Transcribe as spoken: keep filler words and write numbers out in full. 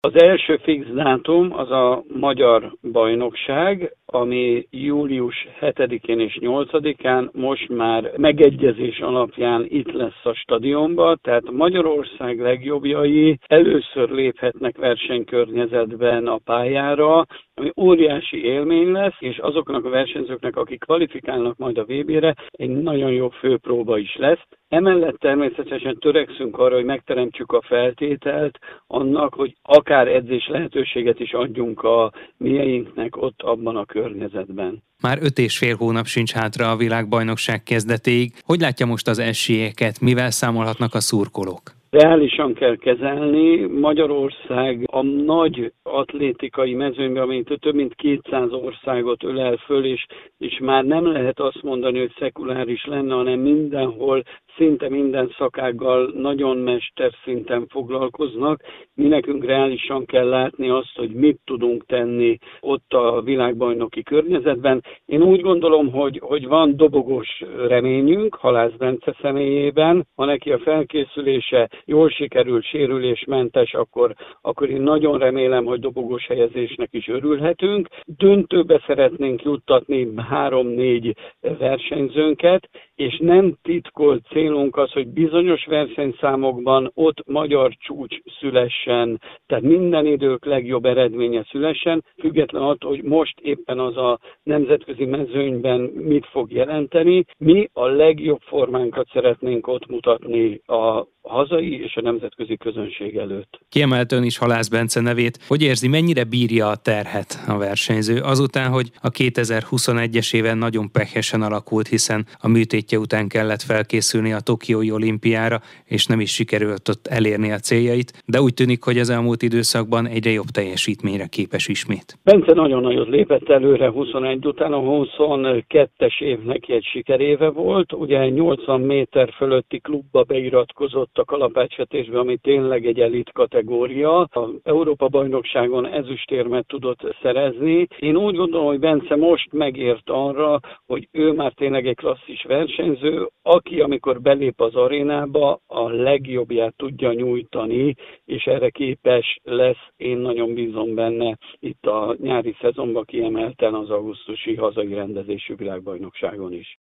Az első fix dátum az a magyar bajnokság, ami július hetedikén és nyolcadikán most már megegyezés alapján itt lesz a stadionban, tehát Magyarország legjobbjai először léphetnek versenykörnyezetben a pályára, ami óriási élmény lesz, és azoknak a versenyzőknek, akik kvalifikálnak majd a vé bére, egy nagyon jó főpróba is lesz. Emellett természetesen törekszünk arra, hogy megteremtsük a feltételt annak, hogy akár edzés lehetőséget is adjunk a mieinknek ott abban a környezetben. Már öt és fél hónap sincs hátra a világbajnokság kezdetéig. Hogy látja most az esélyeket? Mivel számolhatnak a szurkolók? Reálisan kell kezelni. Magyarország a nagy atlétikai mezőnyben, amit több mint kétszáz országot ölel föl, és, és már nem lehet azt mondani, hogy szekuláris lenne, hanem mindenhol, szinte minden szakággal nagyon mesterszinten foglalkoznak. Mi nekünk reálisan kell látni azt, hogy mit tudunk tenni ott a világbajnoki környezetben. Én úgy gondolom, hogy, hogy van dobogós reményünk Halász Bence személyében, ha neki a felkészülése jól sikerült, sérülésmentes, akkor, akkor én nagyon remélem, hogy dobogós helyezésnek is örülhetünk. Döntőbe szeretnénk juttatni három-négy versenyzőnket, és nem titkolt célunk az, hogy bizonyos versenyszámokban ott magyar csúcs szülessen, tehát minden idők legjobb eredménye szülessen, független attól, hogy most éppen az a nemzetközi mezőnyben mit fog jelenteni. Mi a legjobb formánkat szeretnénk ott mutatni a hazai és a nemzetközi közönség előtt. Kiemelt ön is Halász Bence nevét. Hogy érzi, mennyire bírja a terhet a versenyző? Azután, hogy a kétezer-huszonegyes éven nagyon pehesen alakult, hiszen a műtétje után kellett felkészülni a Tokiói olimpiára, és nem is sikerült ott elérni a céljait, de úgy tűnik, hogy az elmúlt időszakban egyre jobb teljesítményre képes ismét. Bence nagyon nagyot lépett előre huszonegy után, a huszonkettes év neki egy sikeréve volt, ugye nyolcvan méter fölötti klubba beiratkozott a kalapácsvetésbe, ami tényleg egy elit kategória. Az Európa-bajnokságon ezüstérmet tudott szerezni. Én úgy gondolom, hogy Bence most megért arra, hogy ő már tényleg egy klasszis versenyző, aki amikor belép az arénába, a legjobbját tudja nyújtani, és erre képes lesz, én nagyon bízom benne itt a nyári szezonban, kiemelten az augusztusi hazai rendezésű világbajnokságon is.